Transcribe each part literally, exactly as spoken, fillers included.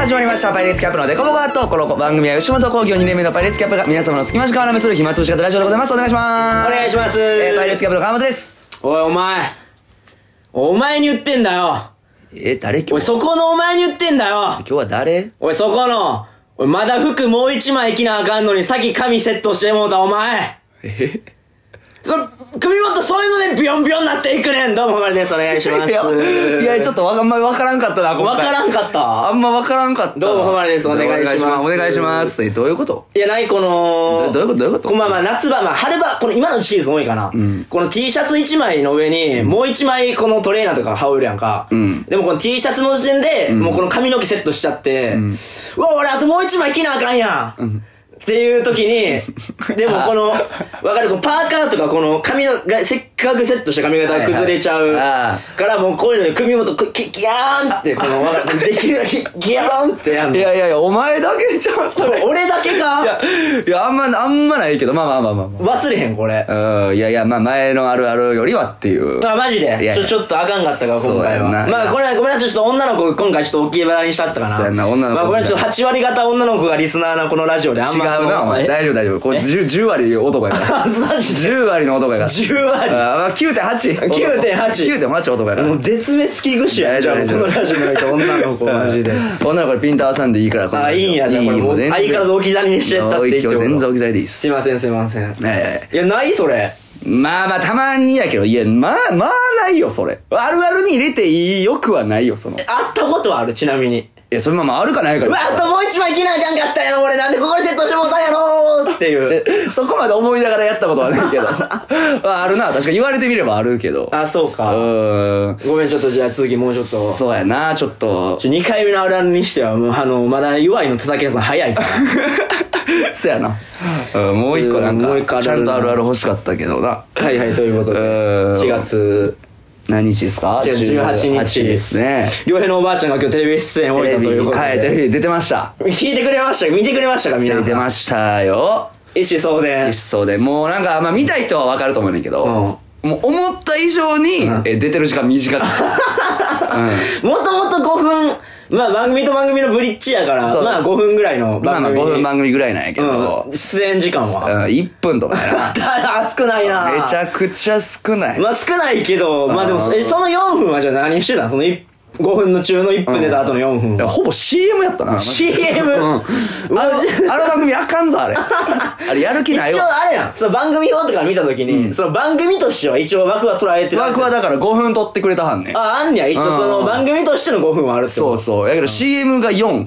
始まりましたパイレーツキャップのデコボコアット。この番組は吉本興業にねんめのパイレーツキャップが皆様の隙間時間をなめする暇つぶし方ラジオでございます。お願いします。 お願いします。 えー、パイレーツキャップの川本です。 おいお前お前に言ってんだよ。 えー、誰今日？ おいそこのお前に言ってんだよ。 今日は誰？ おいそこのおいまだ服もう一枚着なあかんのに先髪セットしてもうたお前。えそ首元そういうのでビヨンビヨンなっていくねん。どうもほまりです。お願いします。 いや、いやちょっとわあんまりわからんかったな。 わからんかったあんまわからんかった。 どうもほまりです。お願いします。 お願いします。え、どういうこと？ いや、ないこのどういうことどういうこと？ まあまあ夏場、まあ春場、この今のシーズン多いかな。うん、この T シャツいちまいの上に、もういちまいこのトレーナーとか羽織るやんか。うん、でもこの T シャツの時点で、うん、もうこの髪の毛セットしちゃって、うん、うわ、俺あともういちまい着なあかんやん。うんっていう時に、でもこの、わかるこのパーカーとかこの髪のが、せっかくセットした髪型が崩れちゃうからもうこういうのに首元ギギャーンってこの、わかるできるだけギャーンってやんの。 いやいやいや、お前だけちゃう。 そう、俺だけか。 いや、いや、あんま、あんまないけど、まあまあまあまあ、まあ。忘れへん、これ。 うん、いやいや、まあ前のあるあるよりはっていう。 あ、マジでいやいやちょ、ちょっとあかんかったから、今回は。まあこれはごめんなさい、ちょっと女の子、今回ちょっと大きいバラにしちゃったかな。 そうやな、女の子。 まあこれちょっとはちわり方女の子がリスナーなこのラジオであんま。 違うな、お前。大丈夫大丈夫。これ 10, じゅう割男やから。じゅう割の男やから。 じゅう割あ、きゅうてんはち。きゅうてんはち。 きゅうてんはち男やから。 もう絶滅危惧種や。じゃあこのラジオにおいて女の子マジで。 女の子にピンターさんでいいから。 あ、いいんや。じゃあこれもう相変わらず置き去りにしちゃったって言っても。 全然置き去りでいいっす。 すいませんすいません。 ええ。いや、ないそれ。 まあまあたまにやけど、いや、まあまあないよ、それ。あるあるに入れていいよくはないよ、その。 あったことはある、ちなみに。 いや、それまあまああるかないか。 うわ、あともう一枚着なあかんかったやろ、俺。なんでここでセットしてもうたんやろーっていう。 そこまで思いながらやったことはないけど。あるな、確か言われてみればあるけど。 あ、そうか。うーん。ごめん、ちょっとじゃあ続きもうちょっと。 そうやな、ちょっと。 ちょ、にかいめのあるあるにしては、もうあの、まだ弱いの叩き出すの早いから。 そうやな。もう一個なんか、ちゃんとあるある欲しかったけどな。 はいはい、ということで。しがつ。 何日ですか？ じゅうはちにちですね。 良平のおばあちゃんが今日テレビ出演を終えたということで。 はい、テレビ出てました。 聞いてくれました見てくれましたか皆さん。 見てましたよ。 一子相伝。 一子相伝。もうなんか、まあ見た人はわかると思うんだけど、うん、もう思った以上に、うん、え出てる時間短かった。 もともとごふん、まあ番組と番組のブリッジやから、まあごふんぐらいの番組。 まあまあごふん番組ぐらいなんやけど、 うん、出演時間は、 うん、いっぷんとかやな。 だ少ないな。 めちゃくちゃ少ない。 まあ少ないけど、まあでも、え、そのよんぷんはじゃあ何してたんそのごふんの中のいっぷん出た後のよんぷんは。 ほぼ シーエム やったな。 シーエム？ うん。あの、あの番組あかんぞ、あれ。あれやる気ないよ。 一応あれやん。その番組表から見たときに、その番組としては一応枠は捉えてる。 枠はだからごふん取ってくれたはんねん。 あ、あんにゃ。一応その番組としてのごふんはあるってそうそう。やけど シーエム がよん。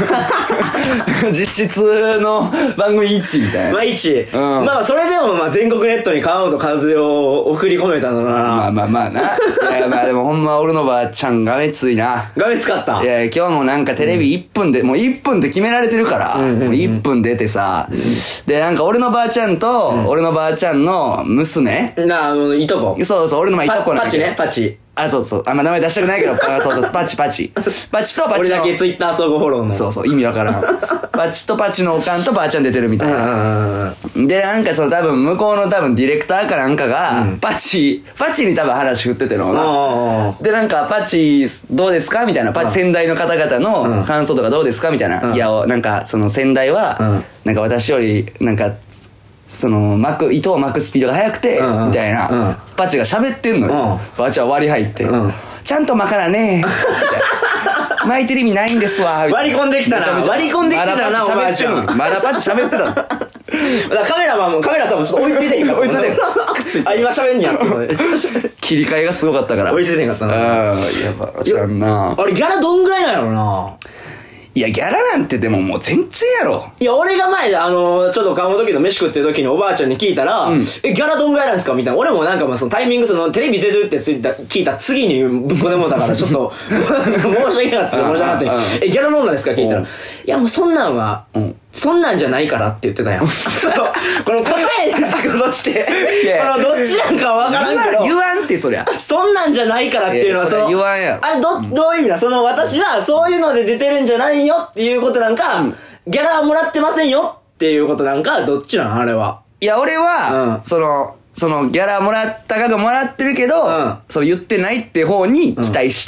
実質の番組いちみたいな。 まあいち。まあそれでもまあ全国ネットに川本和代を送り込めたのな。 まあまあまあな。いやまあでもほんま俺のばあちゃんがめついな。 がめつかった。 いや今日もなんかテレビいっぷんで、もういっぷんって決められてるから、もういっぷん出てさ、でなんか俺のばあちゃんと、俺のばあちゃんの娘なあ、いとこ。 そうそう、俺のまあいとこなんだパチね、パチ。 あ、そうそう。あんま名前出したくないけど、そうそう、パチパチ。パチとパチの。 俺だけツイッター相互フォローの。 そうそう、意味わからん。パチとパチのおかんとばあちゃん出てるみたいな。で、なんかその多分、向こうの多分ディレクターかなんかが、うん、パチ、パチに多分話振っててのな。で、なんか、パチ、どうですかみたいな。パチ先代の方々の感想とかどうですかみたいな。うん、いや、なんか、その先代は、うん、なんか私より、なんか、その巻く糸を巻くスピードが速くて、うん、みたいな、うん、パチが喋ってんのよ、うん、バチは割り入って、うん、ちゃんと巻かなね巻いてる意味ないんですわ割り込んできたな割り込んできてたなおばあちゃんまだパチ喋ってたのカメラマンもカメラさんもちょっと追いついてへんかった追いついてへんあ今喋んやって切り替えがすごかったから追いついてへんかったなああやばあちゃんなあれギャラどんぐらいなんやろないや、ギャラなんてでももう全然やろ。 いや、俺が前で、あのー、ちょっと買う時の飯食ってる時におばあちゃんに聞いたら、うん、え、ギャラどんぐらいなんですかみたいな。俺もなんかもうそのタイミングそのテレビ出てるって聞いた次にぶっこでもたから、ちょっと、申し訳なかった、申し訳なかった。え、ギャラどんなんですか聞いたら。いや、もうそんなんは、うんそんなんじゃないからって言ってたやん。そう。この答えとして、このどっちなんかわからんけど。 言わんってそりゃ。 そんなんじゃないからっていうのは、その、 言わんやろ。 あれ、ど、どういう意味だその、私はそういうので出てるんじゃないよっていうことなんか、うん、ギャラはもらってませんよっていうことなんか、どっちなんあれは。 いや、俺は、うん、その、そのギャラもらった額もらってるけど、うん、その言ってないって方に期待したい。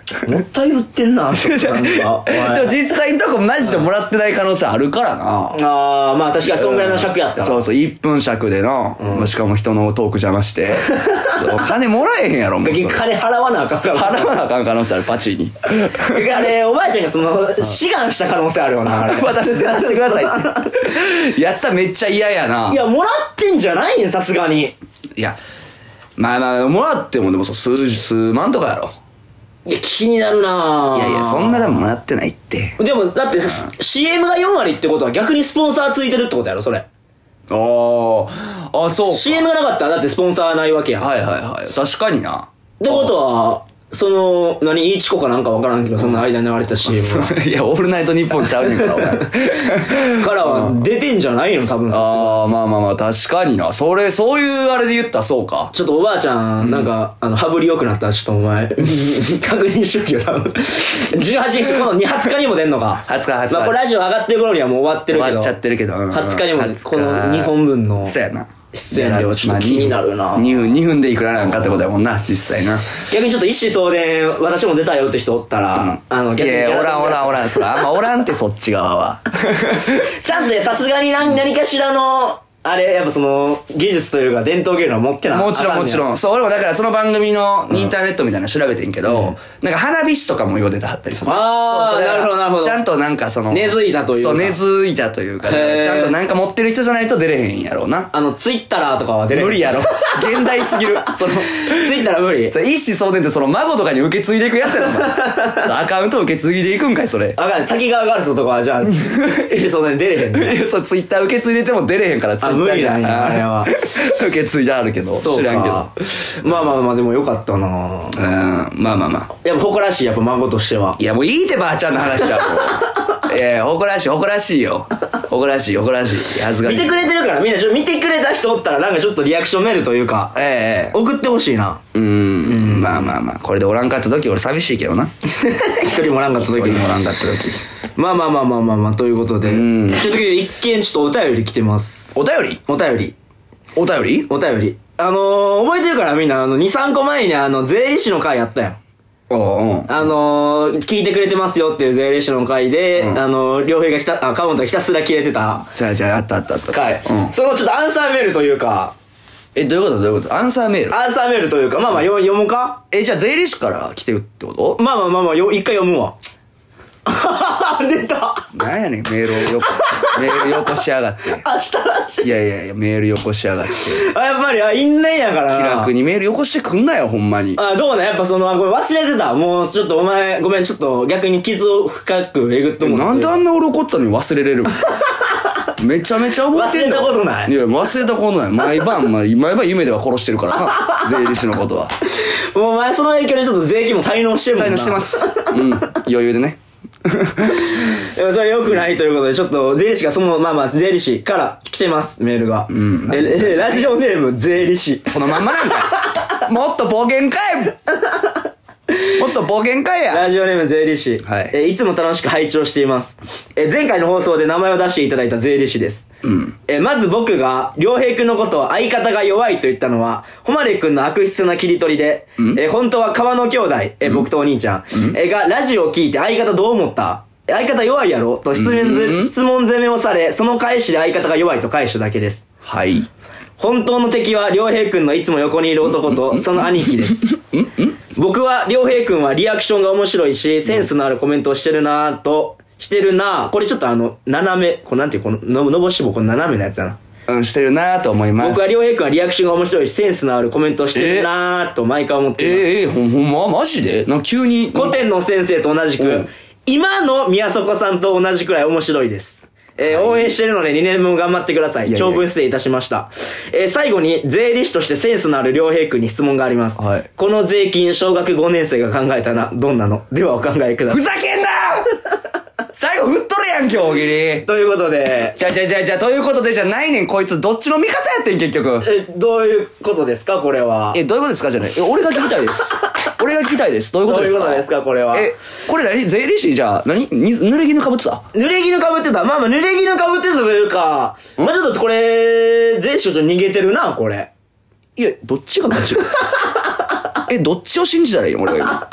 もったいぶってんな、なんか。 でも実際のとこマジでもらってない可能性あるからな。 ああ、まあ確かにそんぐらいの尺やったら。 そうそう、いっぷん尺での、うん、しかも人のトーク邪魔して。金もらえへんやろ、もう。 金払わなあかんから。 払わなあかん可能性ある、パチに。 あれ、おばあちゃんがその、志願した可能性あるよな、あれ。 私出させてくださいって。やったらめっちゃ嫌やな。 いや、もらってんじゃないねん、さすがに。 いや、まあまあ、もらってもでもそう、数、数万とかやろ。 いや、気になるなぁ。 いやいや、そんなでももらってないって。 でも、だって、シーエム がよん割ってことは逆にスポンサーついてるってことやろ、それ。ああ、あ、そうか。 シーエム がなかったらだってスポンサーないわけやん。 はいはいはい。確かにな。 ってことは、その、何、イーチコかなんかわからんけど、その間に流れてた シーエム が。 いや、オールナイトニッポンちゃうねんから、俺。 からは出てんじゃないの多分。 ああ、まあまあまあ、確かにな。それ、そういうあれで言ったらそうか。 ちょっとおばあちゃん、なんか、あの、羽振り良くなったらちょっとお前、確認しときよ、多分。じゅうはちにち、このにじゅうにちにも出んのか。 はつか、はつか。 まあ、これラジオ上がってる頃にはもう終わってるけど。 終わっちゃってるけど。 はつかにも、このにほんぶんの。 そうやな。 出演料ちょっと気になるな。 にふん、にふんでいくらなんかってことやもんな、実際な。 逆にちょっと一子相伝、私も出たよって人おったら、あの、逆に。 いやいや、おらんおらんおらん、そら、あんまおらんってそっち側は。 ちゃんとね、さすがに何何かしらの、あれ、やっぱその、技術というか伝統芸能持ってな。 もちろんもちろん。そう、俺もだからその番組のインターネットみたいなの調べてんけど、なんか花火師とかもよう出てはったりする。 ああ、なるほどなるほど。 ちゃんとなんかその、 根付いたというか。 そう、根付いたというか、ちゃんとなんか持ってる人じゃないと出れへんやろうな。 あの、ツイッターとかは出れへん。 無理やろ。現代すぎる。その、 ツイッター無理。 それ一子相伝ってその孫とかに受け継いでいくやつやろ。アカウント受け継いでいくんかい、それ。 わかんない。先側がある人とかはじゃあ、一子相伝出れへんね。 そう、ツイッター受け継いでても出れへんから、ツイッターじゃん。 あれは受け継いであるけど知らんけど。 まあまあまあでもよかったな。うん、 まあまあまあ、 やっぱ誇らしい、やっぱ孫としては。 いやもういいってばあちゃんの話だもん。いや誇らしい誇らしいよ、誇らしい誇らしい、恥ずかしい。 見てくれてるから、みんなちょっと見てくれた人おったらなんかちょっとリアクションメールというか、ええー、送ってほしいな。 うーん、まあまあまあ、これでおらんかった時俺寂しいけどな。 一人もおらんかった時。 一人もおらんかった時。 まあまあまあまあまあまあ、ということで、ちょっと一見ちょっとお便り来てます。 お便りお便りお便りお便り。あのー、覚えてるからみんな、あの、に、さんこまえにあの、税理士の会やったやん。 おうおう。 あのー、聞いてくれてますよっていう税理士の会で、うん、あのー、両平がひた、あ、カウントがひたすら切れてた。 じゃあじゃあ、あったあったあった。 会。うん。そのちょっとアンサーメールというか。 え、どういうことどういうことアンサーメールアンサーメールというか、まあまあ、読読むかえ、じゃあ税理士から来てるってこと？ まあまあまあまあ、よ、一回読むわ。出た。 なんやねん、メールをよこ、メールよこしやがって。 明日らしい。 いやいやいや、メールよこしやがって。 あ、やっぱり、あ、因縁やからな。 気楽にメールよこしてくんなよ、ほんまに。 あ、どうね、やっぱその、ごめん、忘れてた。もう、ちょっとお前、ごめん、ちょっと逆に傷を深くえぐってもらって。 なんであんな俺怒ったのに忘れれるめちゃめちゃ覚えてんだ。 忘れたことない。 いや、忘れたことない。毎晩、まあ、毎晩夢では殺してるからな。税理士のことは。 もうお前その影響でちょっと税金も滞納してるもんな。 滞納してます。うん。余裕でね。 でもそれ良くないということで、ちょっと税理士がその、まあまあ、税理士から来てます、メールが。うん。え、え、ラジオネーム、税理士。 そのまんまなんかい。もっと暴言かいもっと暴言かいや。 ラジオネーム、税理士。はい。え、いつも楽しく拝聴しています。え、前回の放送で名前を出していただいた税理士です。うん。え、まず僕が、良平くんのことを相方が弱いと言ったのは、誉れくんの悪質な切り取りで、うん、え、本当は川野兄弟、え、僕とお兄ちゃん、うん、え、がラジオを聞いて相方どう思った？相方弱いやろと質問、うん、質問攻めをされ、その返しで相方が弱いと返しただけです。 はい。 本当の敵は良平くんのいつも横にいる男とその兄貴です。僕は良平くんはリアクションが面白いし、センスのあるコメントをしてるなぁと、してるなぁ。これちょっとあの、斜め、これなんていう、この、の、のぼし棒、この斜めのやつやな。 うん、してるなぁと思います。 僕は良平くんはリアクションが面白いし、センスのあるコメントをしてるなぁと毎回思っています。 えー、えー、ほん、ほんまマジでなんか急に。 古典の先生と同じく、今の宮迫さんと同じくらい面白いです。えー、応援してるのでにねんぶん頑張ってください。長文失礼いたしました。えー、最後に税理士としてセンスのある良平くんに質問があります。はい。この税金、小学ごねん生が考えたらどんなの？ではお考えください。 ふざけんな最後振っとるやん、今日、大喜利。 ということで。 じゃあじゃあじゃあじゃあということでじゃないねん、こいつどっちの味方やってん、結局。 え、どういうことですか、これは。 え、どういうことですかじゃない。え、俺が聞きたいです。俺が聞きたいです。どういうことですか？ どういうことですか、これは。 え、これ何？税理士じゃあ、何？に濡れ衣かぶってた？ 濡れ衣かぶってた。まあまあ、濡れ衣かぶってたというか、まあちょっとこれ、税理士ちょっと逃げてるな、これ。 いや、どっちが勝ちえ、どっちを信じたらいいの俺は今。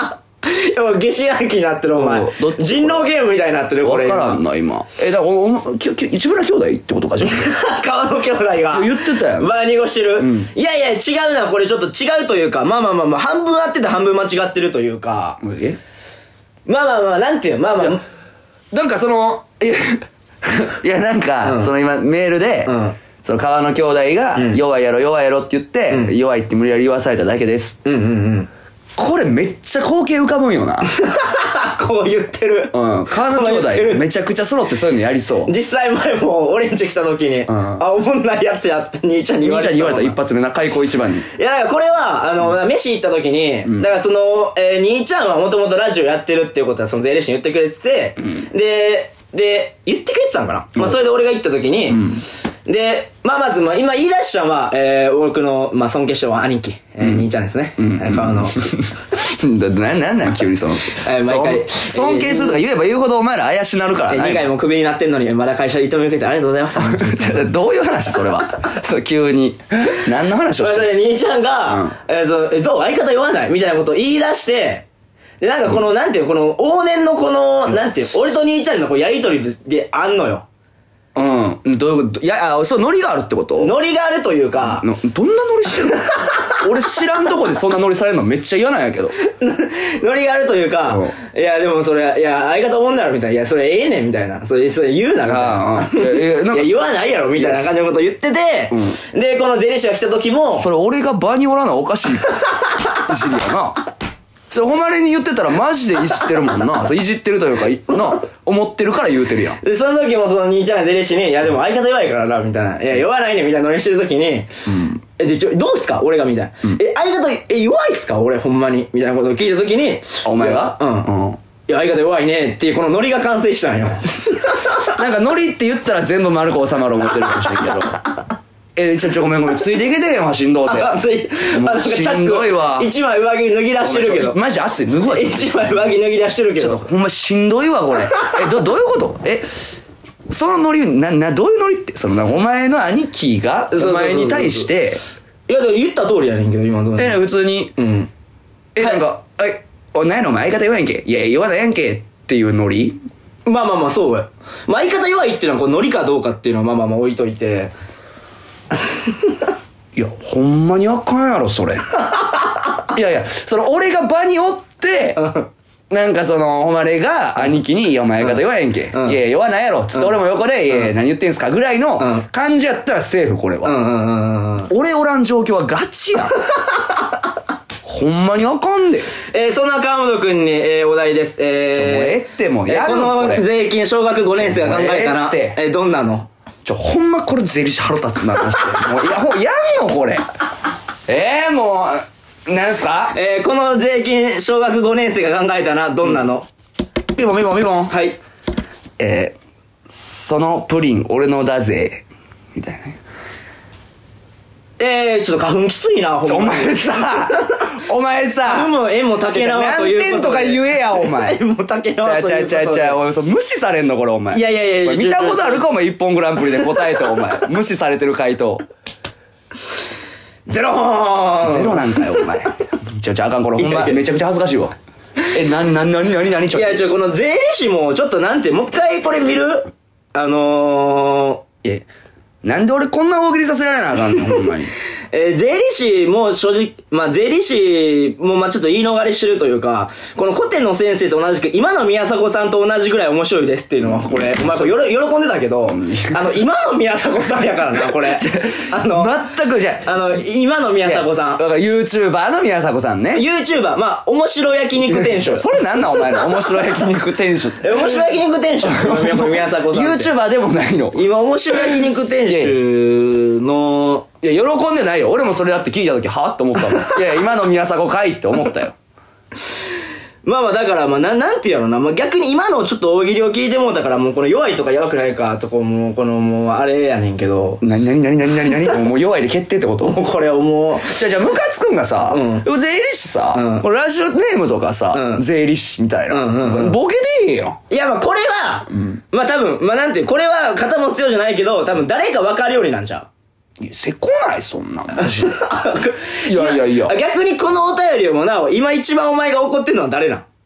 いや、疑心暗鬼になってる、お前。人狼ゲームみたいになってる、これ。 わからんな、今。え、だから、お、お、き、き、市村兄弟ってことかじゃん。 川野兄弟が。 言ってたやん。 バーニゴしてる。うん、いやいや、違うな、これちょっと違うというか、まあまあまあまあ、半分合ってて半分間違ってるというか。 えまあまあまあ、なんていうまあまあ。 なんかその、いや、いやなんか、うん、その今、メールで、うん、その川野兄弟が、うん、弱いやろ弱いやろって言って、うん、弱いって無理やり言わされただけです。うんうんうん。これめっちゃ光景浮かぶんよな。 こう言ってる。 うん。川野兄弟めちゃくちゃ揃ってそういうのやりそう。 実際前もオレンジ来た時に、うん、あ、おもんないやつやって兄ちゃんに言われた。 兄ちゃんに言われた一発目な、開口一番に。 いや、だからこれは、あの、うん、飯行った時に、うん、だからその、えー、兄ちゃんはもともとラジオやってるっていうことはその税理士に言ってくれてて、うん、で、で、言ってくれてたんかな、うん、まあそれで俺が行った時に、うん、で、まあまず、まあ今言い出したのは、えー、僕の、まあ尊敬してる兄貴、えー、兄ちゃんですね。うん。川野。 な、なんなん急にその、えー、毎回。尊敬するとか言えば言うほどお前ら怪しなるからな。 にかいもクビになってんのに、まだ会社に認めてくれてありがとうございます。 どういう話それは。そう、急に。何の話をしてるの兄ちゃんが、うん、えー、そう、え、どう相方言わないみたいなことを言い出して、で、なんかこの、うん、なんていうこの、往年のこの、なんていう俺と兄ちゃんのこうやりとりであんのよ。 うん。どういうこといや、あ、そう、ノリがあるってことノリがあるというか。 どんなノリしてるの俺知らんとこでそんなノリされるのめっちゃ嫌なんやけど。 ノリがあるというか、いや、でもそれ、いや、相方おもんなろみたいな。いや、それええねんみたいな。それ、それ言うなみたいな。いや、いや言わないやろみたいな感じのこと言ってて、うん、で、この税理士が来た時も。 それ俺が場におらなおかしい。いじりやな。それ、誉れに言ってたらマジでいじってるもんな。そういじってるというか、な、思ってるから言うてるやん。 で、その時もその兄ちゃんが税理士に、いやでも相方弱いからな、みたいな。いや、弱ないね、みたいなノリしてる時に、うん、え、で、ちょ、どうすか俺が、みたいな。うん、え、相方、え、弱いっすか俺、ほんまに。みたいなことを聞いた時に、 お前がうん。うん。いや、相方弱いね、っていうこのノリが完成したんよ。 なんかノリって言ったら全部丸く収まる思ってるかもしれんけど。えー、ちょ、ちょ、ごめんごめん。ついていけてへんわ、しんどうて。 あ、つい、あ、なんかチャック、一枚上着脱ぎ出してるけど。 マジ熱い、脱ぐわ。 一枚上着脱ぎ出してるけど。 ちょっと、ほんましんどいわ、これ。え、ど、どういうことえ、そのノリ、な、な、どういうノリって、その、お前の兄貴が、お前に対して、 いや、でも言った通りやねんけど、今どうえ、普通に、うん。え、なんか、え、お、なんやの、お前相方弱いんけいや、弱ないやんけっていうノリまあまあまあ、そうや。まあ、相方弱いっていうのは、こう、ノリかどうかっていうのは、まあまあまあ置いといて、 いや、ほんまにあかんやろ、それ。いやいや、その、俺が場におって、なんかその、誉れが兄貴に、いや、お前相方弱いやんけ。いや、弱ないやろ。つって俺も横で、いや、何言ってんすかぐらいの感じやったらセーフ、これは。俺おらん状況はガチやん。ほんまにあかんで。 えー、そんな川本くんに、えー、お題です。えー、 ちょ、もうええってもうやるのこの税金、小学ごねん生が考えたら、えー、どんなのちょ、ほんまこれ税理士腹立つな、マジで。もう、いや、もうやんのこれ。えー、もう、なんすかえー、この税金、小学ごねん生が考えたら、どんなの、 うん、ピボンピボンピボン。 はい。 えー、そのプリン、俺のだぜ。みたいなね。 えー、ちょっと花粉きついな、ほんま。お前さ、お前さ、 花粉も縁も竹縄ということで。 何点とか言えや、お前。 縁も竹縄ということで。 ちゃちゃちゃちゃ、おい、無視されんの、これ、お前。 いやいやいや、 見たことあるか、お前、一本グランプリで答えて、お前。無視されてる回答。 ゼローンゼロなんかよ、お前。ちょ、ちょ、あかん、これ、ほんま、めちゃくちゃ恥ずかしいわ。え、な、な、なになになにちょっと。 いや、ちょ、この税理士も、ちょっとなんて、もう一回これ見るあのー、え、なんで俺こんな大喜利させられなあかんの、ほんまに。 えー、税理士も正直、まあ、税理士もまあ、ちょっと言い逃れしてるというか、この古典の先生と同じく、今の宮迫さんと同じぐらい面白いですっていうのは、これ、お前これよろ喜んでたけど、あの、今の宮迫さんやからな、これ。あの、 全くじゃあの、今の宮迫さん。 だから YouTuber の宮迫さんね。 YouTuber、まあ、面白焼肉店主。 それなんなんお前の面白焼肉店主って。 え、面白焼肉店主宮迫さん。 YouTuber でもないの。 今、面白焼肉店主の、 いや、喜んでないよ。俺もそれだって聞いたとき、はぁって思ったもん。いや、今の宮迫かいって思ったよ。 まあまあ、だから、まあ、な、なんていうのな。まあ逆に今のちょっと大喜利を聞いてもうたから、もうこの弱いとか弱くないかとか、もう、この、もう、あれやねんけど。 なになになになになになにもう弱いで決定ってこともうこれをもう。 じゃあじゃあ、ムカつくんがさ、うん、税理士さ、うん、これラジオネームとかさ、うん、税理士みたいな。うんうんうん、ボケでいいよ。 いや、まあこれは、うん、まあ多分、まあなんていう、これは肩も強じゃないけど、多分誰か分かるようになんちゃう。 いや、せこないそんなんマジで。いやいやいや。 逆にこのお便りもなお、今一番お前が怒ってるのは誰なん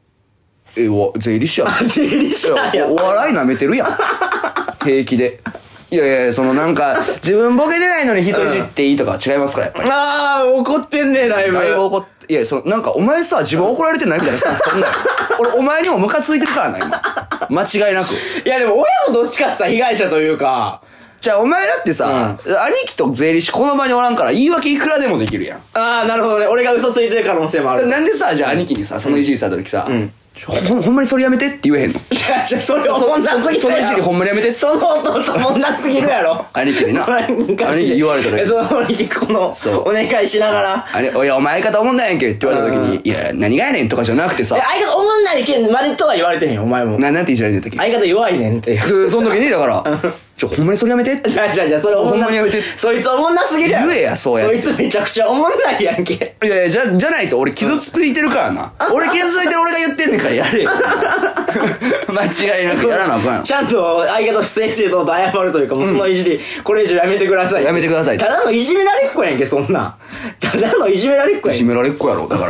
え、わ、税理士やん。 税理士なんや。 お笑い舐めてるやん。平気で。いやいや、そのなんか、自分ボケてないのに人いじっていいとかは違いますから、やっぱり。 あー、怒ってんねだいぶ。 だいぶ怒って、いや、その、なんか、お前さ、自分怒られてないみたいなスタンスそんなん俺、お前にもムカついてるからな、今。間違いなく。 いや、でも俺もどっちかってさ、被害者というか。 じゃあ、お前だってさ、うん、兄貴と税理士この場におらんから言い訳いくらでもできるやん。 あー、なるほどね。俺が嘘ついてる可能性もある。 なんでさ、じゃあ兄貴にさ、そのいじりされた時さ、うん、ほ, ほんまにそれやめてって言えへんの？いや、じゃそれおもんなすぎる。 そのいじりほんまにやめてって。 その弟おもんなすぎるやろ。 兄貴にな。兄貴言われた時。 その兄貴この、お願いしながら。 あれ、おや、お前相方おもんないやんけって言われた時に、いや、何がやねんとかじゃなくてさ。 相方おもんないけん、までとは言われてへんよ、お前も。 な、なんていじられてた時。 相方弱いねんって。 で、その時に、だから、ちょ、ほんまにそれやめてって。 じゃあじゃあじゃあ、それほんまにやめて。 そいつおもんなすぎるやん。 言えや、そうや。 そいつめちゃくちゃおもんないやんけ。 いやいや、じゃ、じゃないと俺傷ついてるからな。俺傷ついてる俺が言ってんねんからやれよ。間違いなくやらなあかん。 ちゃんと相方出演生と謝るというか、もうそのいじり、これ以上やめてください。 やめてください。 ただのいじめられっ子やんけ、そんな。ただのいじめられっ子やんけ。 いじめられっ子やろ、だから。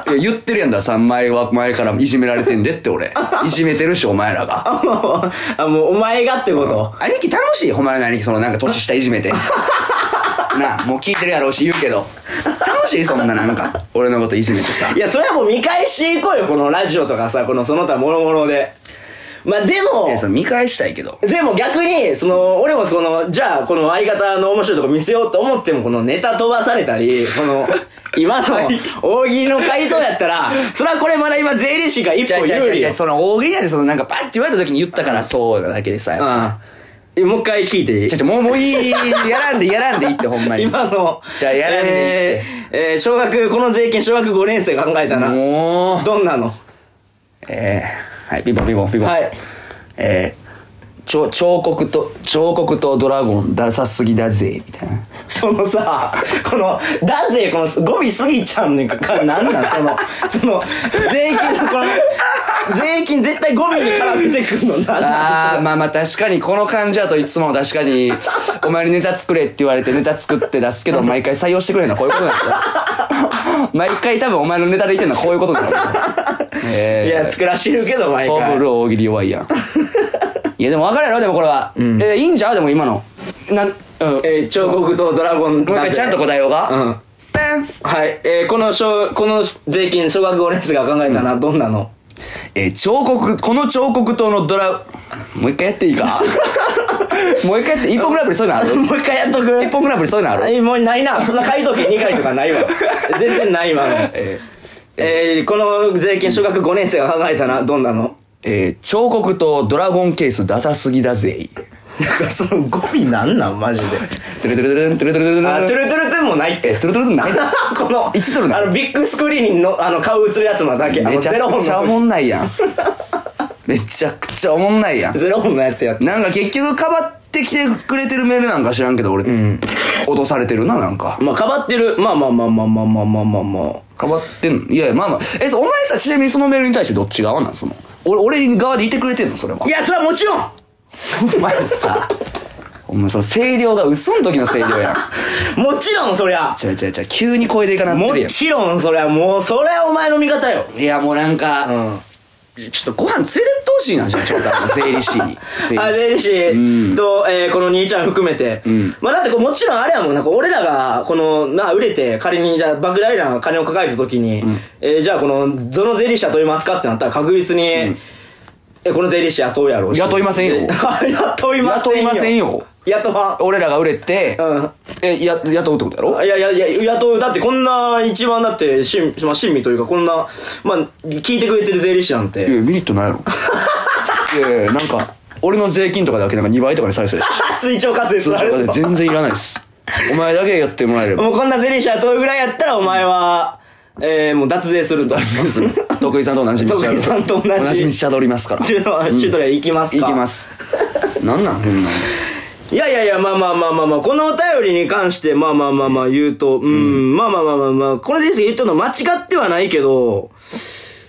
いや、言ってるやんだ、さんまいは前からいじめられてんでって俺。いじめてるし、お前らが。 あ、もうお前がってこと、 うん、兄貴楽しいほんまに兄貴、そのなんか年下いじめて。なあ、もう聞いてるやろうし言うけど。楽しいそんななんか、俺のこといじめてさ。 いや、それはもう見返していこうよ、このラジオとかさ、このその他もろもろで。まあでも、 え、その見返したいけど。 でも逆に、その、俺もその、じゃあ、この相方の面白いとこ見せようと思っても、このネタ飛ばされたり、この、今の大喜利の回答やったら、それはこれまだ今税理士が一歩有利よ。 その大喜利やで、そのなんかパッて言われた時に言ったからそうなだけでさ。 うん。もう一回聞いていい？ ちょちょ、もう、もういい。やらんで、やらんでいいって、ほんまに。 今の。 じゃあ、やらんでいいって。 えー、えー、小学、この税金、小学ごねん生考えたな。 もう。 どんなの？ えー、はい、ピンポンピンポンピンポン。はい。えー、ちょ、彫刻と、彫刻とドラゴンダサすぎだぜ、みたいな。 そのさ、この、だぜ、この語尾すぎちゃんねんか、なんなんその、その、税金のこの、税金絶対語尾に絡めてくんのなんなんあー、まあまあ確かにこの感じだといつも確かに、お前にネタ作れって言われてネタ作って出すけど、毎回採用してくれるのはこういうことなんだよ。毎回多分お前のネタで言ってんのはこういうことなんだよ。 えー、いや、作らしてるけど、毎回。 フォブル大喜利弱いやん。いやでも分かるやろでもこれは。うん、えー、いいんじゃうでも今の。な、うん。 えー、彫刻とドラゴン。もう一回ちゃんと答えようか。うん。 はい。えー、この小、この税金、小学ごねん生が考えたな、どんなの？ えー、彫刻、この彫刻刀のドラ、もう一回やっていいか？もう一回やって、一本グランプリそういうのある？ もう一回やっとく？ 一本グランプリそういうのある？ え、もうないな。そんな回答権にかいとかないわ。全然ないわ。えー、えー、この税金、小学ごねん生が考えたな、どんなの？ えー、彫刻刀ドラゴンケースダサすぎだぜ。 なんかその語尾なんなんマジで。 トゥルトゥルトゥルトゥルトゥルトゥル。 あ、トゥルトゥルトゥルもないって。 え、トゥルトゥルトゥルないこの、 いつ撮るの？ あの、ビッグスクリーンにの、あの、顔映るやつのだけ。 めちゃくちゃおもんないやん。めちゃくちゃおもんないやん。 ゼロ本のやつやって。 なんか結局かばってきてくれてるメールなんか知らんけど、俺、うん、落とされてるな、なんか。 まあ、かばってる。まあまあまあまあまあまあまあまあまあ。 かばってんの？いやいや、まあまあ。え、お前さ、ちなみにそのメールに対してどっち側なんその。俺、俺側でいてくれてんのそれは。 いや、それはもちろんお前さ、お前その声量が嘘の時の声量やん。もちろんそりゃ。 ちゃちゃちゃ、急に声でいかなってるやん。 もちろんそりゃ、もう、それはお前の味方よ。 いや、もうなんか、うん。ちょっとご飯連れてってほしいな、じゃあ、ちょっとあの、税理士に。 あ、税理士と、えー、この兄ちゃん含めて。うん。まあだってこう、もちろんあれやもん、なんか俺らが、この、まあ売れて、仮にじゃあ、莫大な金を抱えた時に、うん、えー、じゃあこの、どの税理士雇いますかってなったら確実に、うん、え、この税理士雇うやろうし。 雇いませんよ。 雇いませんよ。 雇いませんよ。 雇わ。 俺らが売れて、うん。え、や、雇うってことやろ？ いやいやいや、雇う。だってこんな、一番だって、しん、まあ、親身というか、こんな、まあ、聞いてくれてる税理士なんて。 いや、メリットないやろ。いやいや、なんか、俺の税金とかだけなんかにばいとかにされそうやし。 追徴課税する。 追徴課税全然いらないです。お前だけやってもらえれば。 もうこんな税理士雇うぐらいやったら、お前は、えー、もう脱税すると。 脱税する。徳井さんと同じ道。 徳井さんと同じ。 同じ道たどりますから。 中途、中途で行きますか？ 行きます。なんなん変なの。 いやいやいや、まあまあまあまあまあ、このお便りに関して、まあまあまあまあ言うと、うん、うん、まあまあまあまあまあ、この先生言ったの間違ってはないけど、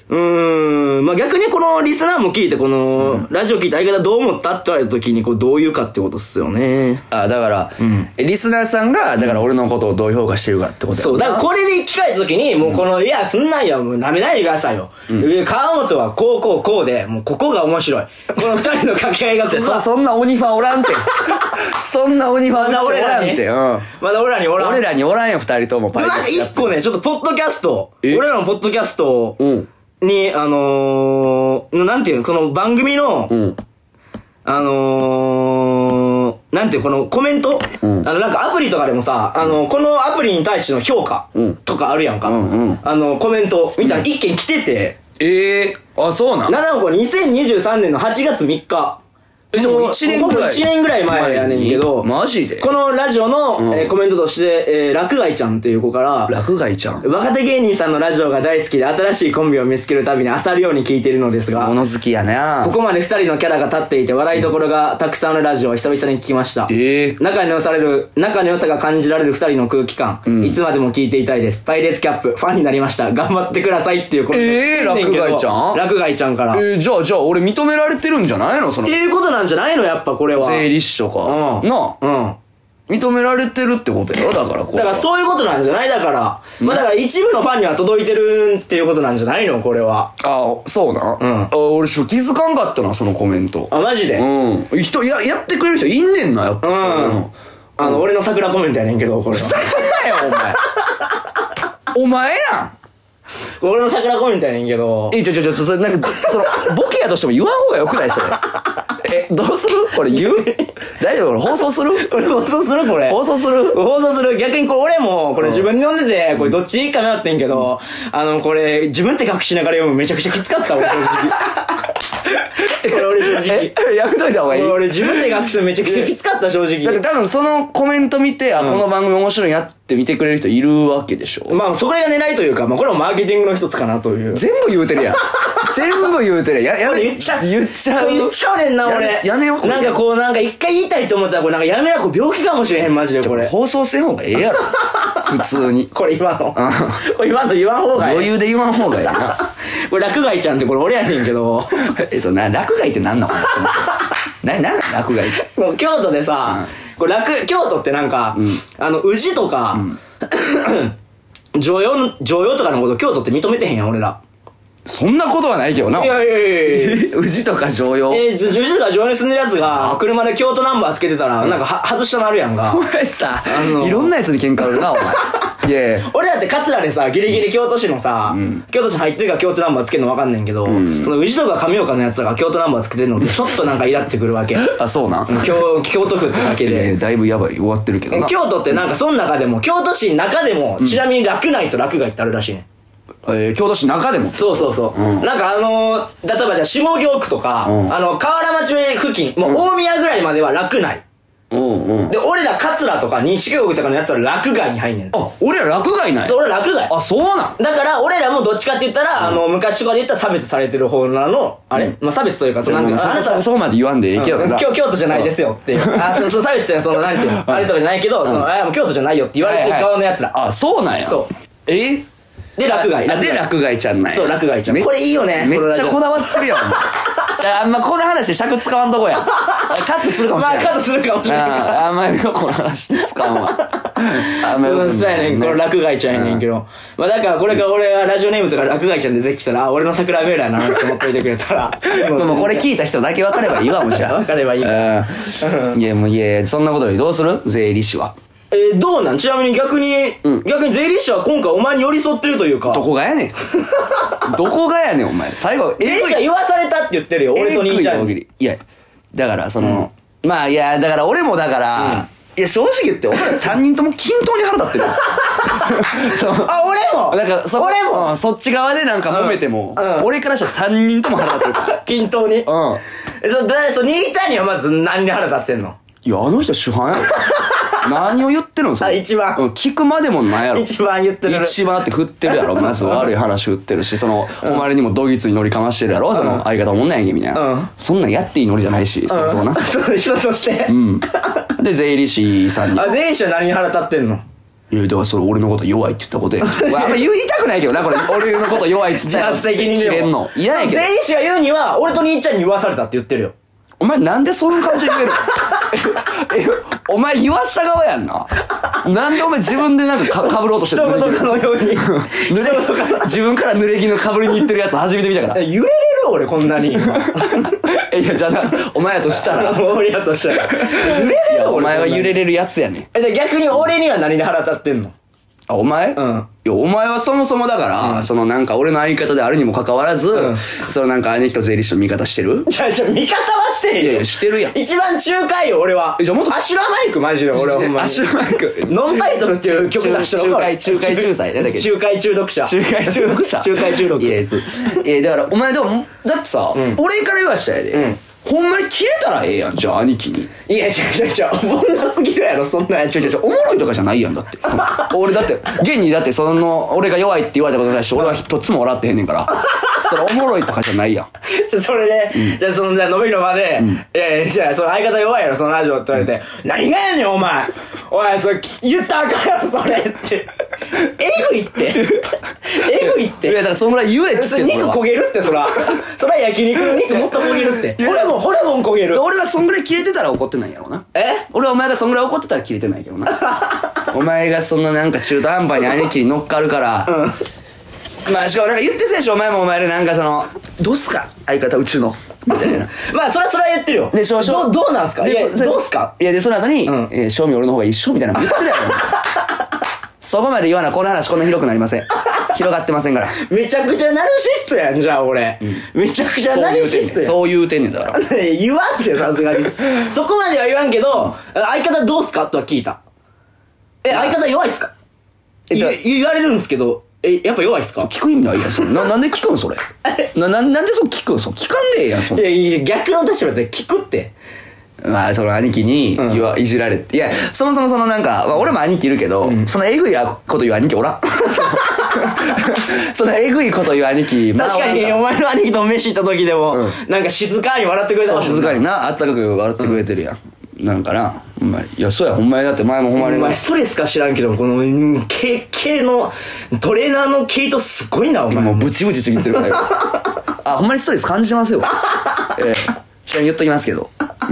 うーん、まあ、逆にこのリスナーも聞いて、この、うん、ラジオ聞いて相方どう思ったって言われた時に、こう、どう言うかってことっすよね。 あ、だから、うん、リスナーさんが、だから俺のことをどう評価してるかってことやな。 そう、だからこれで聞かれた時に、もうこの、うん、いや、そんなんや、もう舐めないでくださいよ。うん、川本はこうこうこうで、もうここが面白い。この二人の掛け合いがここそ、そんな鬼ファンおらんて。そんな鬼ファンおらんて。うん。 まだ俺らにおらん。 俺らにおらんよ、二人ともパイレーツ。一個ね、ちょっとポッドキャスト、俺らのポッドキャスト、うん。に、あのー、なんていうの、この番組の、うん、あのー、なんていうこのコメント、うん、あの、なんかアプリとかでもさ、あの、このアプリに対しての評価とかあるやんか。うんうん、あの、コメントみたいな一件来てて。 ええー、あ、そうなん？ なんだこれにせんにじゅうさんねんのはちがつみっか。 え、でもいちねんぐらい。 いちねんぐらい前やねんけど。 マジで？ このラジオの、うん、えー、コメントとして、えー、落外ちゃんっていう子から、 落外ちゃん若手芸人さんのラジオが大好きで新しいコンビを見つけるたびに漁るように聞いているのですが、 物好きやな。 ここまで二人のキャラが立っていて笑いどころがたくさんあるラジオを久々に聞きました。えー、仲の良される、仲の良さが感じられる二人の空気感、うん、いつまでも聞いていたいです。パイレーツキャップ、ファンになりました。頑張ってくださいっていうことえー、落外ちゃん落外ちゃんから。 えー、じゃあ、じゃあ俺認められてるんじゃないのその。 っていうことなんじゃないのやっぱこれは。 税理士とか。うん。なあ。うん。認められてるってことやろだからこう。 だからそういうことなんじゃないだから。まあだから一部のファンには届いてるっていうことなんじゃないのこれは。 ああ、そうな。うん。あ俺気づかんかったな、そのコメント。 あ、マジで？ うん。人、や、やってくれる人いんねんな、やっぱ。うん。 あの、俺の桜コメントやねんけど、これは。 ふざけんなよ、お前。お前やん。 俺の桜コメントやねんけど。 え、ちょちょちょ、それ、なんか、その、ボケやとしても言わん方がよくないそれ。え、どうするこれ言う大丈夫これ放送するこれ放送するこれ。 放送する放送する。逆にこれ俺も、これ自分で読んでて、これどっちいいかなってんけど、あの、これ、自分って隠しながら読むめちゃくちゃきつかったわ、正直。これ俺正直。 やめといた方がいい俺自分で隠すのめちゃくちゃきつかった、正直。 だって多分そのコメント見て、あ、この番組面白いやって見てくれる人いるわけでしょ。 まあ、それが狙いというか、まあ、これもマーケティングの一つかなという。 全部言うてるやん。全部言うてるやん。や、やめ、 言っちゃう。 言っちゃう。 言っちゃうねんな、俺。 やめよう。 なんかこう、なんか一回言いたいと思ったら、これなんかやめな、これ病気かもしれへん、マジでこれ。 放送せん方がええやろ。普通に。 これ今の。これ今の言わん方がええ。 余裕で言わん方がええな。 これ落外ちゃんってこれ俺やねんけど。 え、そう、な、落外ってなんのな、なんだ落外って。 もう京都でさ、これ落、京都ってなんか、あの、宇治とか、常用、常用とかのこと京都って認めてへんやん、俺ら。 そんなことはないけどな。 いやいやいやいや。 宇治とか常用。 えー、宇治とか常用に住んでるやつが、車で京都ナンバーつけてたら、なんかは、外したなるやんが。 お前さ、いろんなやつに喧嘩売るな、お前。いやいや。 俺だって桂でさ、ギリギリ京都市のさ、京都市入ってるから京都ナンバーつけるの分かんねんけど、その宇治とか上岡のやつらが京都ナンバーつけてるのって、ちょっとなんかイラってくるわけ。 あ、そうなん京、京都府ってだけで。 だいぶやばい、終わってるけどな。 京都ってなんかその中でも、京都市の中でも、ちなみに落内と落外ってあるらしいね。 えー、京都市中でもそうそうそう、うん、なんかあのー、例えばじゃあ下京区とか、うん、あの河原町付近もう大宮ぐらいまでは落内、うんうん、で俺ら桂とか西京区とかのやつは落外に入んねん。 あ、俺ら落外ない。 そう、俺ら落外。 あ、そうなんだから俺らもどっちかって言ったら、うん、あの昔とかで言ったら差別されてる方なのあれ、うん、まあ差別というかそのなんていうか、 あなたそこまで言わんでええけどな、うん、 京都じゃないですよっていうあ、そうそう差別やそのなんていうのあれとかじゃないけど、そのあもう京都じゃないよって言われてる側のやつら、 はいはい、あ、そうなんや。 そうえで、落外。 で、落外ちゃんなんや。 そう、落外ちゃん。これいいよね。 めっちゃこだわってるよ。じゃあ、あんまこの話で尺使わんとこや。カットするかもしれない。 まあ、カットするかもしれない。 ああんまりこの話で使わんわ。 あんまり。うん、そうやねん。これ落外ちゃんやねんけど。まあ、だからこれから俺がラジオネームとか落外ちゃんで出てきたら、あ、俺の桜メールやなって思っといてくれたら。 でもこれ聞いた人だけ分かればいいわ、もしや。 分かればいい。いや、もういや、そんなことよりどうする税理士は。 えー、どうなんちなみに逆に、うん、逆に税理士は今回お前に寄り添ってるというか。 どこがやねん。どこがやねん、お前。最後、 税理士は言わされたって言ってるよ、俺と兄ちゃんに。 いや、だからその、うん、まあいや、だから俺もだから、うん、いや、正直言って、俺らさんにんとも均等に腹立ってる。 そうあ、俺もなんかそ俺も、 うん、そっち側でなんか揉めても、うんうん、俺からしたらさんにんとも腹立ってるから。 均等にうん。そ、だそ、兄ちゃんにはまず何に腹立ってんの？ いや、あの人主犯やろ。何を言ってるのそれ。 あ、一番。 聞くまでもないやろ。 一番言ってる。 一番って振ってるやろ。まず悪い話振ってるし、その、お前にもドギツに乗りかましてるやろ。その、相方おもんないやんけ、みたいな。うん。そんなんやっていいノリじゃないし、そうな。 そう、人として。 うん。で、税理士さんに。 あ、税理士は何に腹立ってんの？ いや、だからそれ俺のこと弱いって言ったことや。まあ、あんま言いたくないけどな、これ。俺のこと弱いっつったら。 自発的にでも。 切れんの。嫌やけど。 全員氏が言うには、俺と兄ちゃんに言わされたって言ってるよ。 お前なんでその感じで言えるのえ、お前言わした側やんな。なんでお前自分でなんかか被ろうとしてるの？ 人事かのように。 濡れ、自分から濡れ衣の被りに行ってるやつ初めて見たから。 揺れれる俺こんなに。 え、いや、じゃあな、お前やとしたら。 俺やとしたら。揺れれるお前は揺れれるやつやねん。 え、で逆に俺には何で腹立ってんの？ あ、お前うん。 いや、お前はそもそもだから、うん、そのなんか俺の相方であるにもかかわらず、うん、そのなんか兄貴と税理士の味方してる？ じゃあ、じゃあ味方はしてへんよ。 いやいや、してるやん。 一番仲介よ、俺は。 え、じゃあもっと。 アシュラマイク、マジで、俺はほんまに。 アシュラマイク。 ノンタイトルっていう曲出してる仲介、仲介仲裁。なんだっけ？ 仲介中毒者。 仲介中毒者。 仲介中毒。 いや、いや、だから、お前でも、だってさ、うん、俺から言わしたやで。うん、ほんまに切れたらええやん、じゃあ兄貴に。 いや、違う違う違う、おもんなすぎるやろ、そんなやつ。 違う違う違う、おもろいとかじゃないやん、だって。俺だって、現にだってその、俺が弱いって言われたことないし、俺は一つも笑ってへんねんから。それおもろいとかじゃないやん。 じゃ、それで、うん、じゃあその、じゃあ飲みの場で、うん、いやいや、じゃあその相方弱いやろ、そのラジオって言われて、うん、何がやねん、お前。おい、それ、言ったらあかんやろ、それって。えぐいって。えぐいって。 いや、だからそんぐらい言えっつってんの。 肉焦げるって、そら。そら焼肉の肉もっと焦げるって。ホルモン、ホルモン焦げる。 俺がそんぐらい切れてたら怒ってないやろな。 え俺はお前がそんぐらい怒ってたら切れてないけどな。お前がそんななんか中途半端に兄貴に乗っかるから。うんまあしかもなんか言ってたでしょお前もお前でなんかそのどうすか相方うちのみたいなまあそれはそれは言ってるよでしょどうどうなんすかいやどうすかいやでその後に、うんえー、正味俺の方が一緒みたいなの言ってるやろそこまで言わなこの話こんな広くなりません広がってませんからめちゃくちゃナルシストやんじゃあ俺、うん、めちゃくちゃナルシストやんそう言うてんねんだから言わんってさすがにそこまでは言わんけど相方どうすかとは聞いたえ相方弱いっすか言われるんすけどえ、やっぱ弱いっすか聞く意味ないやん、それ。な、なんで聞くんそれ。な、な、なんでそう聞くんそ聞かんねえやん、それ。いやいや、逆の立場で聞くって。 まあ、その兄貴に、言わ、うん、いじられて。いや、そもそもそのなんか、まあ、俺も兄貴いるけど、うん、そのえぐいこと言う兄貴おらん。そのえぐいこと言う兄貴、 まあ、確かに、お前の兄貴と飯行った時でも、うん、なんか静かに笑ってくれたもんそう、静かにな、あったかく笑ってくれてるやん。なんかな、お前、いや、そうや、ほんまにだって前もほんまに。 お前、ストレスか知らんけど、この、毛、毛の、トレーナーの毛糸すごいな、お前。 もうブチブチちぎってるからよ。あ、ほんまにストレス感じてますよ。えー、ちなみに言っときますけど。うん。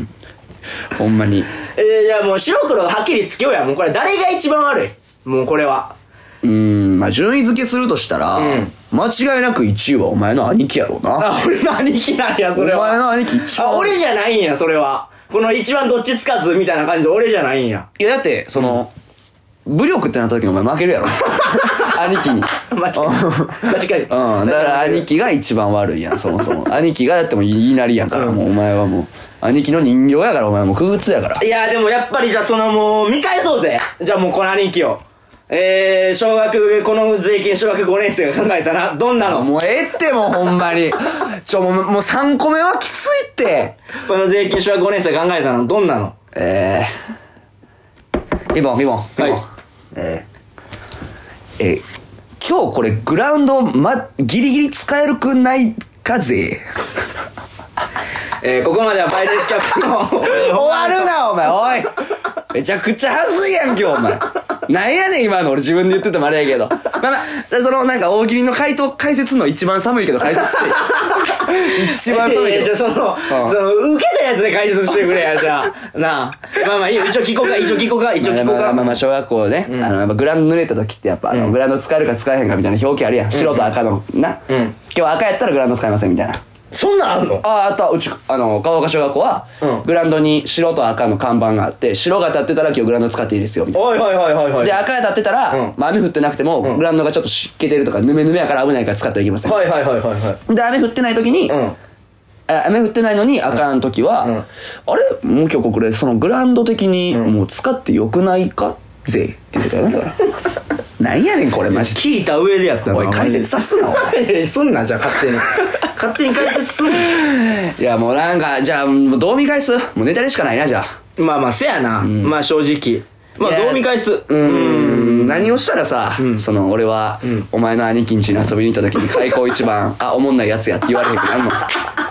ほんまに。 えー、じゃあもう白黒はっきりつけようや。もうこれ誰が一番悪いもうこれは。 うーん、まあ、順位付けするとしたら、うん、間違いなくいちいはお前の兄貴やろうな。 あ、俺の兄貴なんや、それは。 お前の兄貴一番。 あ、俺じゃないんや、それは。この一番どっちつかずみたいな感じで俺じゃないんや。 いやだってその、うん、武力ってなった時にお前負けるやろ兄貴に負ける確かにうんだから兄貴が一番悪いやんそもそも兄貴がだっても言いなりやんから、うん、もうお前はもう兄貴の人形やからお前もう空屈やからいやでもやっぱりじゃあそのもう見返そうぜじゃあもうこの兄貴をえー、小学、この税金小学ごねん生が考えたら、どんなのもうええってもうほんまに。ちょ、もう、もうさんこめはきついって。 この税金小学ごねん生が考えたの、どんなのえー。リボン、リボン、リボン。はい、えー、えー、今日これグラウンド、ま、ギリギリ使えるくないかぜ。 えー、ここまではパイレーツキャップの終わるな、お前、おいめちゃくちゃはずいやん、今日、お前。なんやねん、今の俺自分で言っててもあれやけど。まあまあ、そのなんか大喜利の回答、解説の一番寒いけど解説して。一番寒いけど。 じゃあその、うん、その、受けたやつで解説してくれや、じゃあ。なあ。まあまあいいよ、一応聞こうか、一応聞こうか、一応聞こうか。 まあまあまあ、小学校ね、うん、あの、グラウンド濡れた時ってやっぱ、あの、グラウンド使えるか使えへんかみたいな表記あるやん。白と赤の、な。うん。今日赤やったらグラウンド使いませんみたいな。 そんなんあんのああ、あった。うち、あの、川岡小学校は、うん、グラウンドに白と赤の看板があって、白が立ってたら今日グラウンド使っていいですよ、みたいな。 はいはいはいはいはい。 で、赤が立ってたら、うん、まあ雨降ってなくても、うん、グラウンドがちょっと湿気てるとか、ぬめぬめやから危ないから使ってはいけません。 はいはいはいはいはい。で、 雨降ってない時に、うん、雨降ってないのに赤の時は、うん、あれもう今日これ、そのグラウンド的に、もう使ってよくないかぜって言うことやな、だから。なんやねんこれマジで聞いた上でやったのおい解説さすなお前すんなじゃあ勝手に勝手に解説すんいやもうなんかじゃあどう見返すもうネタでしかないなじゃあまあまあせやな、うん、まあ正直まあどう見返すうーん何をしたらさ、うん、その俺は、うん、お前の兄貴ん家に遊びに行った時に開口一番あおもんないやつやって言われへんくなるの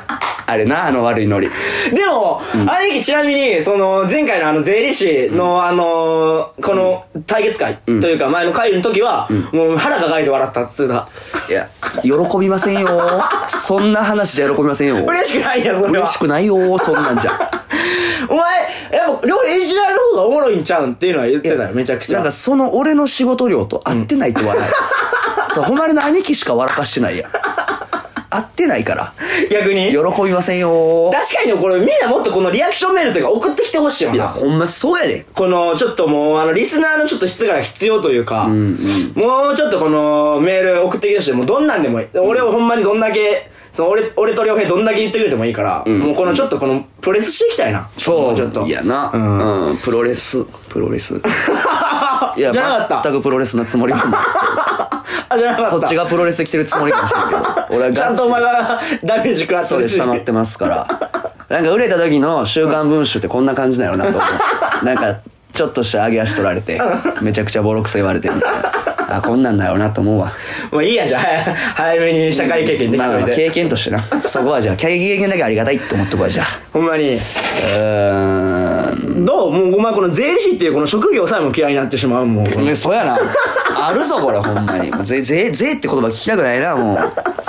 あれな、あの悪いノリ。 でも、兄貴ちなみに、その、前回のあの、税理士のあの、この、対決会というか、前の会の時は、もう腹抱えて笑ったっつうた。 いや、喜びませんよ。そんな話じゃ喜びませんよ。 嬉しくないや、それは。 嬉しくないよ、そんなんじゃ。 お前、やっぱ、両方いじられる方がおもろいんちゃうんっていうのは言ってたよ、めちゃくちゃ。 なんかその俺の仕事量と合ってないって笑い。そう、誉れの兄貴しか笑かしてないやん。合ってないから。 逆に喜びませんよ。 確かにこれみんなもっとこのリアクションメールというか送ってきてほしいよな。 いや、ほんまそうやで。 この、ちょっともう、あの、リスナーのちょっと質が必要というか、うんうん、もうちょっとこのメール送ってきてほしい。もうどんなんでもいい。うん、俺はほんまにどんだけ、その俺、俺と良平どんだけ言ってくれてもいいから、うん、もうこのちょっとこの、プロレスしていきたいな。 そう、 ちょっと。 いやな。うん、うん、プロレス、プロレス。いや、 じゃなかった。 全くプロレスのつもりもない。 あ、じゃなかった。 そっちがプロレスで来てるつもりかもしれんけど。俺はちゃんとお前がダメージ食らってるし。 それ溜まってますから。なんか売れた時の週刊文春ってこんな感じだよなと思う。なんか、ちょっとした上げ足取られて、めちゃくちゃボロクソ言われてみたいな。あ、こんなんだよなと思うわ。 もういいや、じゃあ、早めに社会経験できたので、 まあまあ経験としてな。そこはじゃあ、経験だけありがたいって思っとくわ、じゃあ。 ほんまに。うーん。どうもうお前この税理士っていうこの職業さえも嫌いになってしまうもん。 ね、そうやな。あるぞ、これ、ほんまに。税、税、税って言葉聞きたくないな、もう。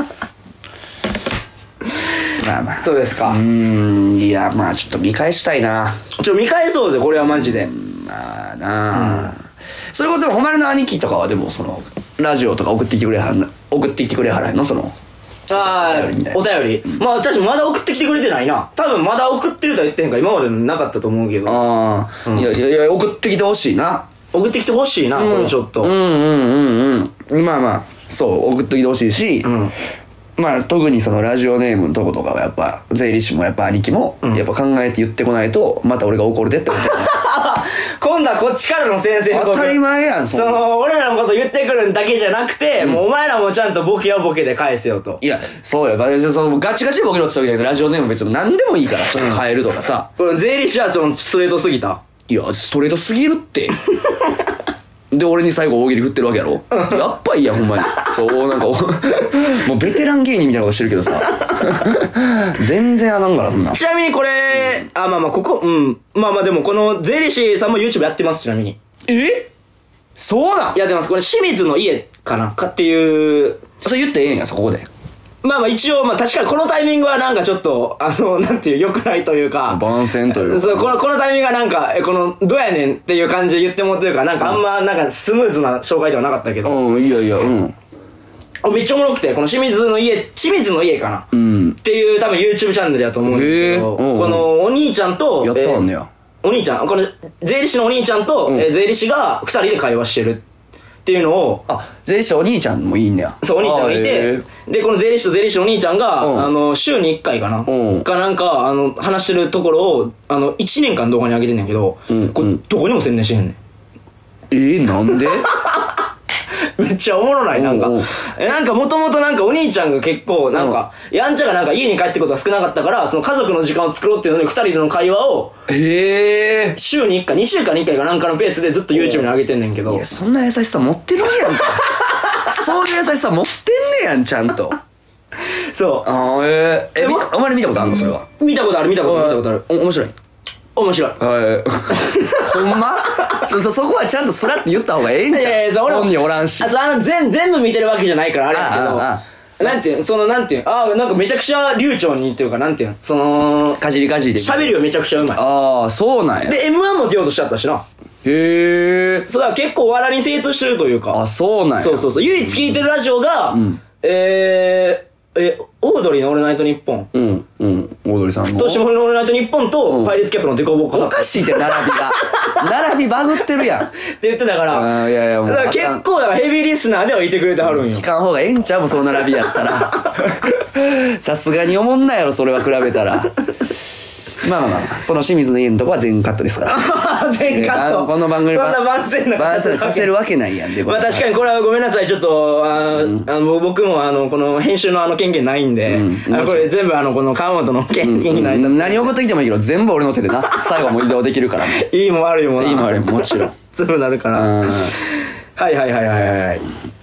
まあまあ。 そうですか。 うーん、いや、まあちょっと見返したいな。 ちょ、見返そうぜ、これはマジで。 まあなあ、うん、それこそ誉れの兄貴とかはでもそのラジオとか送ってきてくれはん送ってきてくれはらんのそのああお便り、うん、まあ確かにまだ送ってきてくれてないな。多分まだ送ってるとは言ってへんか今までなかったと思うけど。ああ、うん、いやいやいや送ってきてほしいな。 送ってきてほしいな、うん、これちょっと。 うんうんうんうん。まあまあそう送ってきてほしいし、うん、まあ特にそのラジオネームのとことかはやっぱ税理士もやっぱ兄貴もやっぱ考えて言ってこないとまた俺が怒るでってことやね。 今度はこっちからの先生当たり前やん。 その俺らのこと言ってくるだけじゃなくて、うん、もうお前らもちゃんとボケはボケで返せよと。 いやそうや、そのガチガチボケろって言ったわけじゃなくてラジオネーム別に何でもいいからちょっと変えるとかさ、 うん、税理士はちょっとストレートすぎた。 いやストレートすぎるってで俺に最後大喜利振ってるわけやろやっぱいいやほんまにそうなんかもうベテラン芸人みたいなことしてるけどさ全然あかんからそんな。 ちなみにこれ、うん、あまあまあここうんまあまあでもこの税理士さんも YouTube やってます。ちなみにえそうなんやってます。これ清水の家かなかっていうそれ言ってええんやそこで。 まあまあ一応まあ確かにこのタイミングはなんかちょっとあのなんていう良くないというか番宣というかそうこのこのタイミングがなんかえこのどうやねんっていう感じで言ってもっていうかなんかあんまなんかスムーズな紹介ではなかったけどうんいやいやうんめっちゃおもろくてこの清水の家清水の家かな、うん、っていう多分 YouTube チャンネルやと思うんですけどこのお兄ちゃんとやったんねや、 えー、お兄ちゃんこの税理士のお兄ちゃんと、うんえー、税理士がふたりで会話してるっていうのをあ税理士お兄ちゃんもいいんだよ。 そうお兄ちゃんがいてでこの税理士と税理士のお兄ちゃんが、うん、あの週にいっかいかな、うん、かなんかあの話してるところをあのいちねんかん動画に上げてんねんけど、うん、これどこにも宣伝してへんねん。 えー、なんでめっちゃおもろないなんかえなんかもともとなんかお兄ちゃんが結構なんかやんちゃがなんか家に帰ってことが少なかったからその家族の時間を作ろうっていうのにふたりの会話をええー、 週にいっかいにしゅうかんにいっかいかなんかのペースでずっと YouTube に上げてんねんけど。 いやそんな優しさ持ってるんやんかそういう優しさ持ってんねやんちゃんとそうああえー、えあまり見たことあるのそれは。 見たことある見たことある見たことある。 お面白い面白い。 はいほんまそ, そ, そこはちゃんとスラッて言った方がええんちゃう。いやいや俺本人おらんしああの 全, 全部見てるわけじゃないからあれやけどああああなんていうそのなんていうああなんかめちゃくちゃ流暢にっていうかなんていうそのかじりかじりで喋りはめちゃくちゃうまい。 ああそうなんや。 で エムワン も出ようとしちゃったしな。 へえそうだ結構お笑いに精通してるというか。 あそうなんや。 そうそうそう唯一聞いてるラジオが、うん、えーえ、オードリーのオールナイトニッポン。うん、うん。オードリーさんの。と、霜降りのオールナイトニッポンと、うん、パイレーツキャップのデコボコ。 おかしいって、並びが。並びバグってるやん。って言ってたから。 あいやいや、もう。 だから結構、だからヘビーリスナーではいてくれてはるんよ。 聞かん方がええんちゃうもん、その並びやったら。さすがに思んないやろ、それは比べたら。まあまあまあ、その清水の家のとこは全カットですから。 全カット。 この番組そんな万全な番宣させるわけないやんで。 まあ確かにこれはごめんなさい、ちょっと、あ、うん、あの僕もあの、この編集のあの権限ないんで、うん、あのこれ全部あの、この川本の権限ないと、 うんうん。何送ってきてもいいけど、全部俺の手でな、最後も移動できるから。 いいも悪いもな。 いいも悪いももちろん。 全部なるから。はいはいはいはいはい。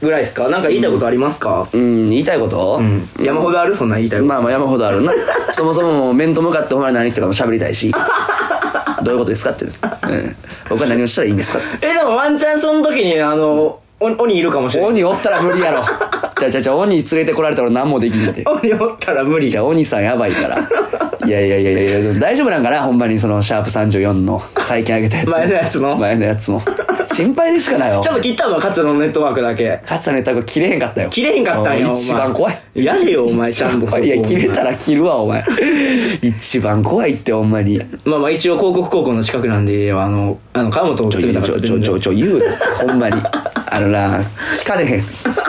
ぐらいですか？なんか言いたいことありますか？ うん、言いたいこと、 うん、山ほどある？そんな言いたいこと。 まあまあ山ほどあるな。そもそももう面と向かってお前何とかも喋りたいし。どういうことですかって、うん、僕は何をしたらいいんですかって。 えでもワンチャンその時にあの鬼いるかもしれない。 鬼おったら無理やろ。じゃあじゃあじゃあ鬼連れてこられたら何もできんって。 鬼おったら無理。 じゃあ鬼さんやばいから。いやいやいやいやいや大丈夫なんかな、ほんまにそのシャープさんじゅうよんの最近あげたやつ。 前のやつの前のやつの。心配でしかないよ。 ちょっと切ったの勝のネットワークだけ。 勝のネットワーク切れへんかったよ。 切れへんかったんよ。 一番怖い。 やれよお前ちゃんと。 いや切れたら切るわお前。一番怖いってほんまに。 まあまあ一応広告高校の近くなんであのあの川本をちょちょちょちょちょ言うなほんまに。あのな聞かれへん。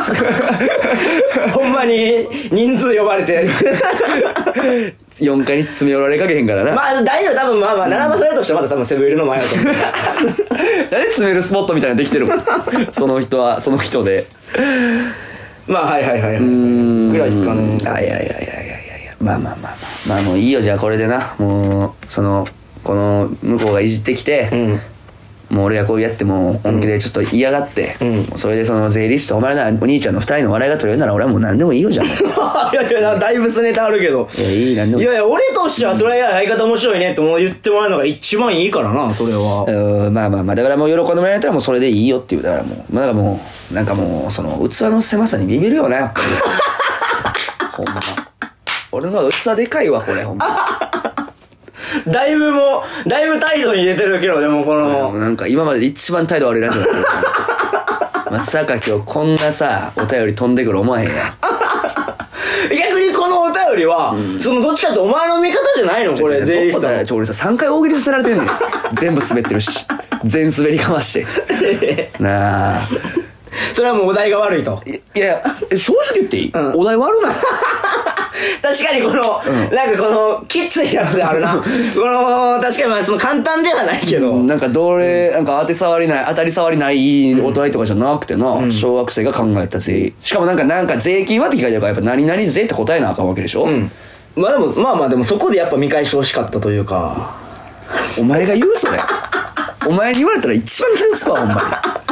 ほんまに人数呼ばれてよんかいに詰め寄られかけへんからな。 まあ大丈夫。多分まあまあ並ばされるとしたらまた多分セブンいるの前だと思う。 誰詰めるスポットみたいなのできてるもん。その人はその人で。 まあはいはいはいはいぐらいですかね。 あいやいやいやいやいやいやまあまあまあまあまあもういいよ。じゃあこれでなもうそのこの向こうがいじってきて、うんもう俺がこうやっても本気でちょっと嫌がって、うん、それでその税理士とお前らお兄ちゃんのふたりの笑いが取れるなら俺はもう何でもいいよじゃん。いやいやだいぶすネタあるけど。 いやいい何でもいい。 いやいや俺としてはそれや相方面白いねって言ってもらうのが一番いいからなそれは。 うんまあまあまあだからもう喜んでもらえたらもうそれでいいよっていう。だからもうなんかもうなんかもうその器の狭さにビビるよねやっぱり。ほんま俺の器でかいわこれほんま。 だいぶもうだいぶ態度に出てるけどでもこのなんか今までで一番態度悪いラジオだったよ。まさか今日こんなさお便り飛んでくる思わへんやん。 逆にこのお便りは、うん、そのどっちかってお前の味方じゃないのこれ税理士さん。 ちょ俺ささんかい大喜利させられてんねん。全部滑ってるし全滑りかましてなあ。 それはもうお題が悪いと。 いや正直言っていい、うん、お題悪ない。 確かにこの、うん、なんかこのきついやつであるな。この確かにまあその簡単ではないけど、うん、 なんかどれなんか当て触りない当たり障りないお題とかじゃなくてな、うん、小学生が考えた税しかもなんかなんか税金はって聞かれてるからやっぱ何々税って答えなあかんわけでしょ、うん、 まあでもまあまあでもそこでやっぱ見返してほしかったというか。 お前が言うそれ。お前に言われたら一番傷つくわほんまに。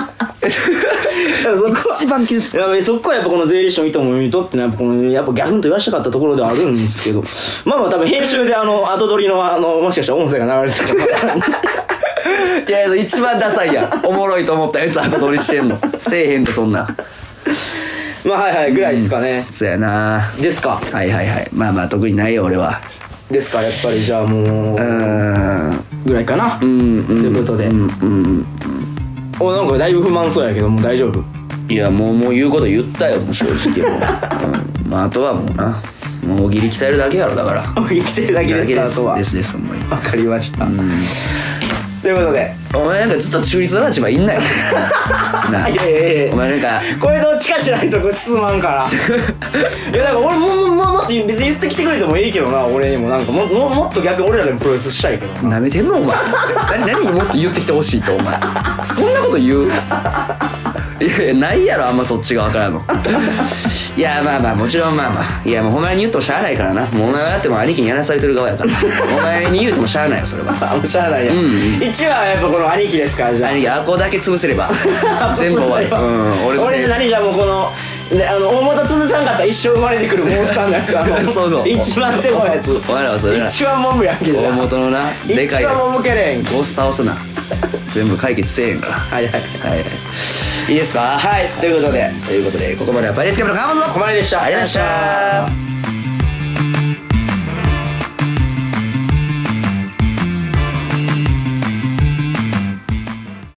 一番傷つく。 やべそこはやっぱこの税理士の意図も見とってやっぱこのやっぱギャフンと言わしたかったところではあるんですけど、まあまあ多分編集であの後撮りのあのもしかしたら音声が流れてたかも。 いやいや一番ダサいやん。おもろいと思ったやつ後撮りしてんの。せえへんとそんな。 まあはいはいぐらいですかね。 うん、そうやな。 ですか。 はいはいはい。まあまあ特にないよ俺は。 ですかやっぱりじゃあもううんぐらいかな。うん、うん、ということで。うんうんうんおなんかだいぶ不満そうやけどもう大丈夫？ いやもうもう言うこと言ったよもう正直もう、うん、まああとはもうなもう大喜利鍛えるだけやろだから大喜利鍛えるだけですか。あとはですですほんまにわかりました。ということでお前なんかずっと中立な立場いんないな。 いやいやいやお前なんかこれどっちかしないと質問からいやだから俺ももももっと別に言ってきてくれてもいいけどな。俺にもなんか も, も, もっと逆に俺らでもプロレスしたいけどな。 なめてんのお前。何何もっと言ってきてほしいとお前そんなこと言う。いやいやないやろあんまそっち側からの。いやまあまあもちろんまあまあいやもうお前に言ってもしゃあないからな。もうお前はだっても兄貴にやらされてる側やからお前に言うてもしゃあないよそれは。 もうしゃあないや、うんうん、一番はやっぱこの兄貴ですからじゃあ兄貴あこだけ潰せれば全部終わる。うん俺俺何じゃもうこのであの大元潰さんかったら一生生まれてくるモンスターのやつ。あのそうそう一番手のやつお前らはそれ一番モブやんけど大元のなでかいやつ一番モブけれんボス倒すな全部解決せえへんからはいはいはいはいいいですか。 はいということでということでここまではパイレーツキャブの川本のここまででした。 ありがとうございました。